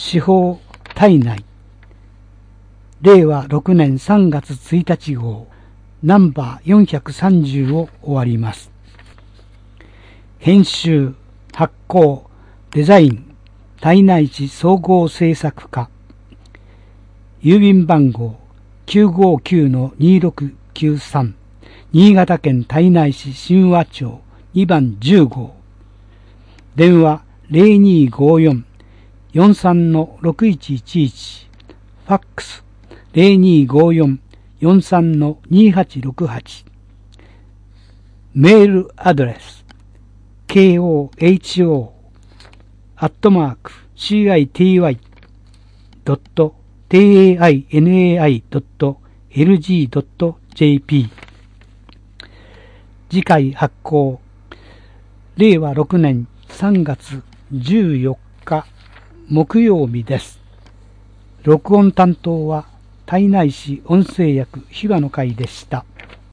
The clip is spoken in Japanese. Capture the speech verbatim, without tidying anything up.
司法体内れいわろくねんさんがつついたち号ナンバーよんひゃくさんじゅうを終わります。編集、発行、デザイン、胎内市総合制作課。郵便番号 きゅうごきゅうのにろくきゅうさん 新潟県胎内市神和町にばんじゅう号。電話 ゼロにーごーよん よんさんのろくいちいちいち。ファックス ゼロにーごーよん よんさんのにはちろくはち。メールアドレス ケーオーエイチオー アットマーク シーアイティーワイ ドット テイエーアイエヌエーアイ ドット エルジー ドット ジェーピー。 次回発行れいわろくねんさんがつじゅうよっか木曜日です。録音担当は胎内市音声役日和の会でした。